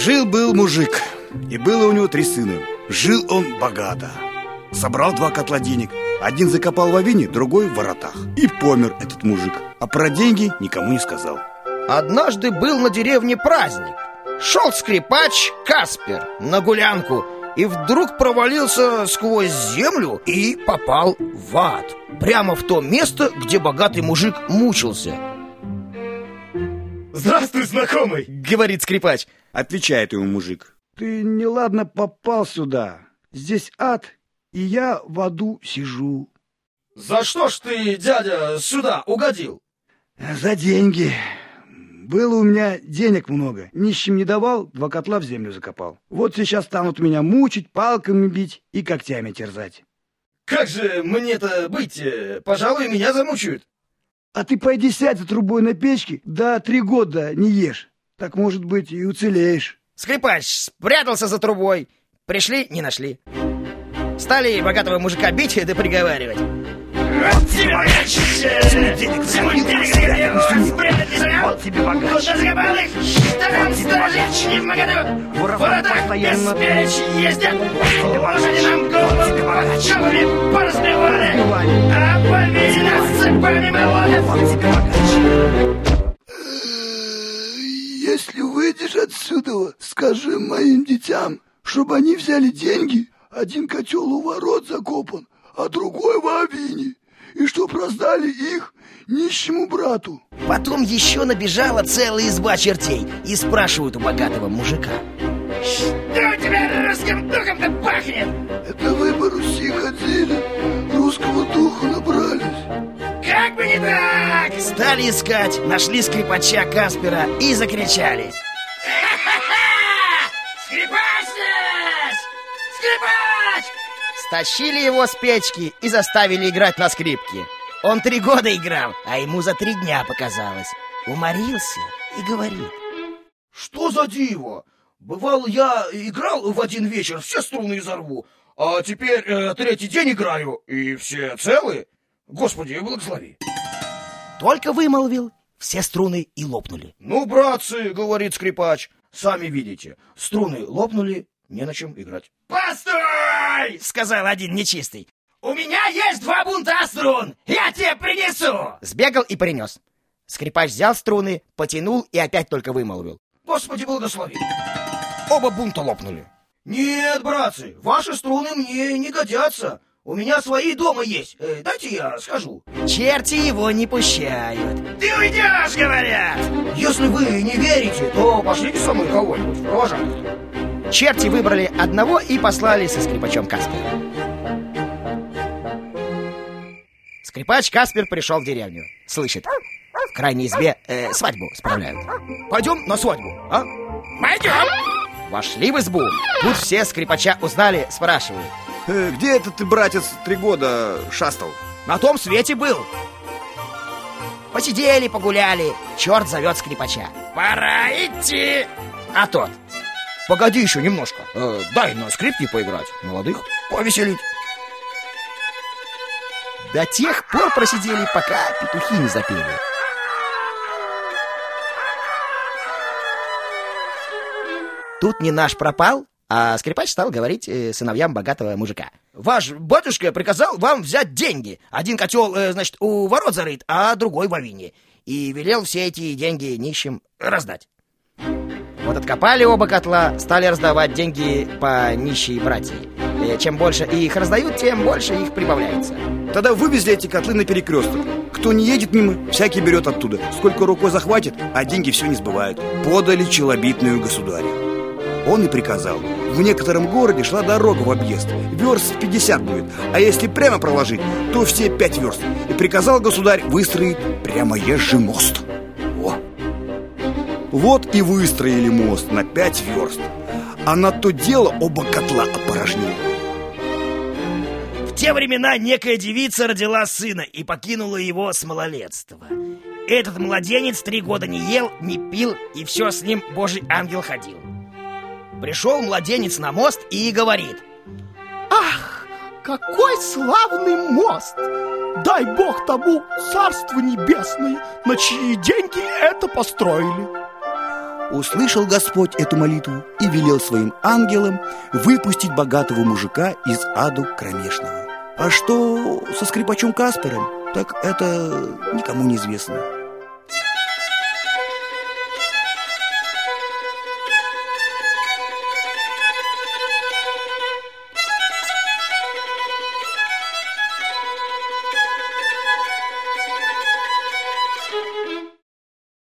Жил-был мужик, и было у него 3 сына. Жил он богато. Собрал 2 котла денег. Один закопал в авине, другой в воротах. И помер этот мужик. А про деньги никому не сказал. Однажды был на деревне праздник. Шел скрипач Каспер на гулянку и вдруг провалился сквозь землю и попал в ад. Прямо в то место, где богатый мужик мучился. «Здравствуй, знакомый!» — говорит скрипач. Отвечает ему мужик: ты неладно попал сюда. Здесь ад, и я в аду сижу. «За что ж ты, дядя, сюда угодил?» За деньги. Было у меня денег много. Нищим не давал, 2 котла в землю закопал. Вот сейчас станут меня мучить, палками бить и когтями терзать. «Как же мне-то быть? Пожалуй, меня замучают». А ты пойди сядь за трубой на печке, да 3 года не ешь. Так, может быть, и уцелеешь. Скрипач спрятался за трубой. Пришли, не нашли. Стали богатого мужика бить да приговаривать. Вот тебе денег спрятать не сумел. Вот тебе богаче. Куда закопал их, штанам сторожить не в моготу. Воротах беспечь ездят. Лошади нам голову чубами поразбивали. А по вине цепами молодят. Вот тебе богаче. Если выйдешь отсюда, скажи моим детям, чтобы они взяли деньги. Один котел у ворот закопан, а другой в авине. И чтоб раздали их нищему брату. Потом еще набежала целая изба чертей и спрашивают у богатого мужика: что у тебя русским духом-то пахнет? Это вы по Руси ходили, русского духа набрались. Как бы не так! Стали искать, нашли скрипача Каспера и закричали: ха-ха-ха! Скрипач здесь! Скрипач! Стащили его с печки и заставили играть на скрипке. Он 3 года играл, а ему за 3 дня показалось. Уморился и говорит: «Что за диво? Бывало, я играл в один вечер, все струны изорву, а теперь 3-й день играю, и все целы. Господи, благослови». Только вымолвил, все струны и лопнули. «Ну, братцы, — говорит скрипач, — сами видите, струны лопнули, не на чем играть». «Постой! — сказал один нечистый. — У меня есть 2 бунта струн, я тебе принесу!» Сбегал и принес. Скрипач взял струны, потянул и опять только вымолвил: «Господи, благослови». Оба бунта лопнули. «Нет, братцы, ваши струны мне не годятся. У меня свои дома есть. Дайте я схожу». Черти его не пущают. «Ты уйдешь, — говорят!» «Если вы не верите, то пошлите со мной кого-нибудь, провожатых». Черти выбрали одного и послали со скрипачом Каспером. Скрипач Каспер пришел в деревню. Слышит: в крайней избе свадьбу справляют. Пойдем на свадьбу, а? Пойдем! Вошли в избу. Тут все скрипача узнали, спрашивают: где это ты, братец, 3 года шастал? На том свете был. Посидели, погуляли. Черт зовет скрипача: пора идти. А тот: погоди еще немножко, дай на скрипке поиграть, молодых повеселить. До тех пор просидели, пока петухи не запели. Тут не наш пропал, а скрипач стал говорить сыновьям богатого мужика: ваш батюшка приказал вам взять деньги. Один котел, значит, у ворот зарыт, а другой в авине. И велел все эти деньги нищим раздать. Вот откопали оба котла, стали раздавать деньги по нищей братьи. Чем больше их раздают, тем больше их прибавляется. Тогда вывезли эти котлы на перекресток. Кто не едет мимо, всякий берет оттуда. Сколько рукой захватит, а деньги все не сбывают. Подали челобитную государю. Он и приказал. В некотором городе шла дорога в объезд. Верст 50 будет. А если прямо проложить, то все 5 верст. И приказал государь выстроить прямоезжий мост. О! Вот и выстроили мост на 5 верст. А на то дело оба котла опорожнили. В те времена некая девица родила сына и покинула его с малолетства. Этот младенец 3 года не ел, не пил, и все с ним Божий ангел ходил. Пришел младенец на мост и говорит: ах, какой славный мост! Дай Бог тому царство небесное, на чьи деньги это построили. Услышал Господь эту молитву и велел своим ангелам выпустить богатого мужика из аду кромешного. А что со скрипачом Каспером, так это никому не известно.